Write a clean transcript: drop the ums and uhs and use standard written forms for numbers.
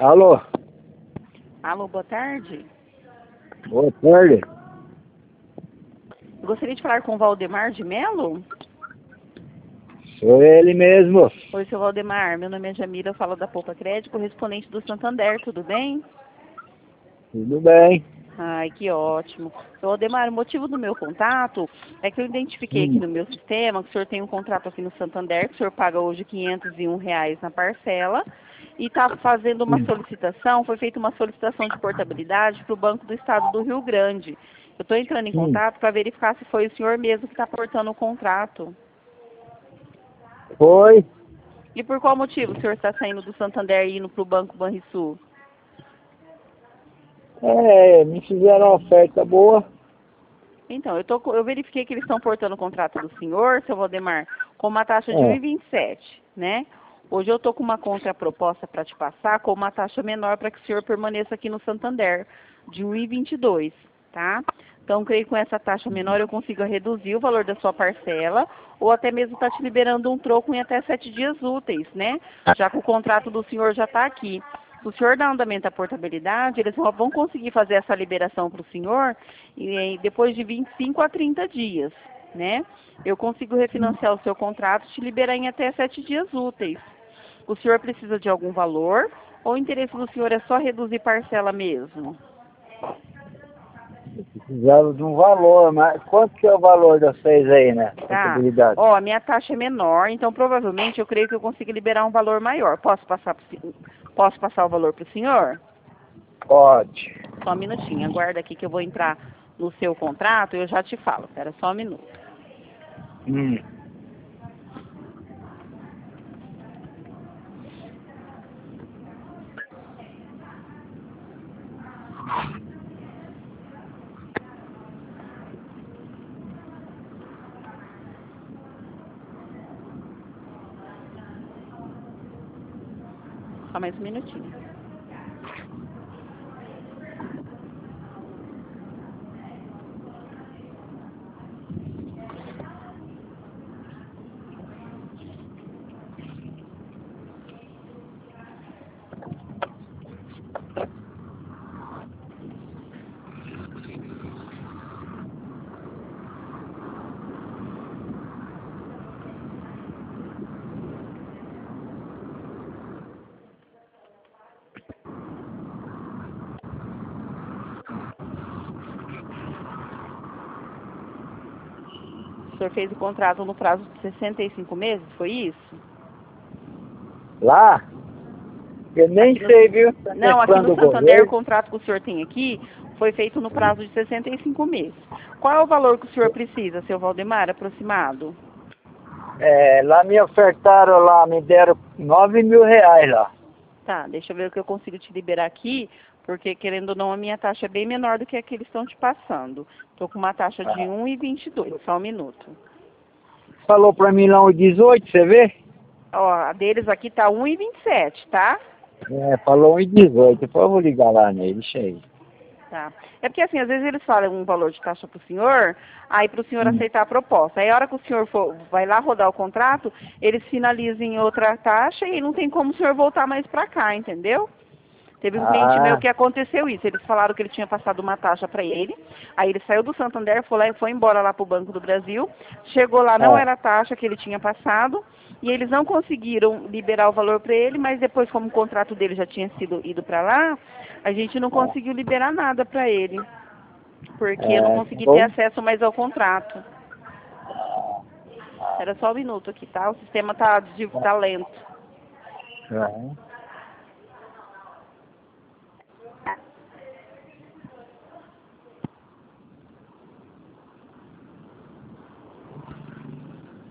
Alô? Alô, boa tarde. Boa tarde. Gostaria de falar com o Valdemar de Melo? Sou ele mesmo. Oi, seu Valdemar. Meu nome é Jamila, eu falo da Poupa Crédito, correspondente do Santander, tudo bem? Tudo bem. Ai, que ótimo. Seu Valdemar, o motivo do meu contato é que eu identifiquei aqui no meu sistema que o senhor tem um contrato aqui no Santander, que o senhor paga hoje R$ 501 na parcela, e está fazendo uma solicitação, foi feita uma solicitação de portabilidade para o Banco do Estado do Rio Grande. Eu estou entrando em contato para verificar se foi o senhor mesmo que está portando o contrato. Foi? E por qual motivo o senhor está saindo do Santander e indo para o Banco Banrisul? Me fizeram uma oferta boa. Então, eu verifiquei que eles estão portando o contrato do senhor, seu Valdemar, com uma taxa de 1,27, né? Hoje eu estou com uma contraproposta para te passar com uma taxa menor para que o senhor permaneça aqui no Santander, de 1,22, tá? Então, creio que com essa taxa menor eu consigo reduzir o valor da sua parcela ou até mesmo estar te liberando um troco em até 7 dias úteis, né? Já que o contrato do senhor já está aqui. Se o senhor dá andamento à portabilidade, eles vão conseguir fazer essa liberação para o senhor depois de 25 a 30 dias, né? Eu consigo refinanciar o seu contrato e te liberar em até 7 dias úteis. O senhor precisa de algum valor ou o interesse do senhor é só reduzir parcela mesmo? Precisaram de um valor, mas quanto que é o valor das seis aí, né? Tá. Contabilidade. Ó, a minha taxa é menor, então provavelmente eu creio que eu consigo liberar um valor maior. Posso passar o valor para o senhor? Pode. Só um minutinho, aguarda aqui que eu vou entrar no seu contrato e eu já te falo. Espera só um minuto. Só mais um minutinho. O senhor fez o contrato no prazo de 65 meses, foi isso? Lá? Eu nem sei, viu? Não, aqui Quando no o Santander, o governo. contrato que o senhor tem aqui foi feito no prazo de 65 meses. Qual é o valor que o senhor precisa, seu Valdemar, aproximado? Lá me ofertaram lá, me deram R$ 9.000 lá. Tá, deixa eu ver o que eu consigo te liberar aqui, porque querendo ou não, a minha taxa é bem menor do que a que eles estão te passando. Estou com uma taxa de 1,22, só um minuto. Falou pra mim lá o 18, você vê? Ó, a deles aqui tá 1,27, tá? Falou um 18. Depois eu vou ligar lá nele, deixa aí. Tá. É porque assim, às vezes eles falam um valor de taxa para o senhor, aí para o senhor aceitar a proposta. Aí a hora que o senhor vai lá rodar o contrato, eles finalizam em outra taxa e não tem como o senhor voltar mais para cá, entendeu? Teve um cliente meu que aconteceu isso. Eles falaram que ele tinha passado uma taxa para ele. Aí ele saiu do Santander, foi embora lá para o Banco do Brasil. Chegou lá, não era a taxa que ele tinha passado. E eles não conseguiram liberar o valor para ele, mas depois, como o contrato dele já tinha sido ido para lá, a gente não conseguiu liberar nada para ele. Porque eu não consegui ter acesso mais ao contrato. Era só um minuto aqui, tá? O sistema tá lento.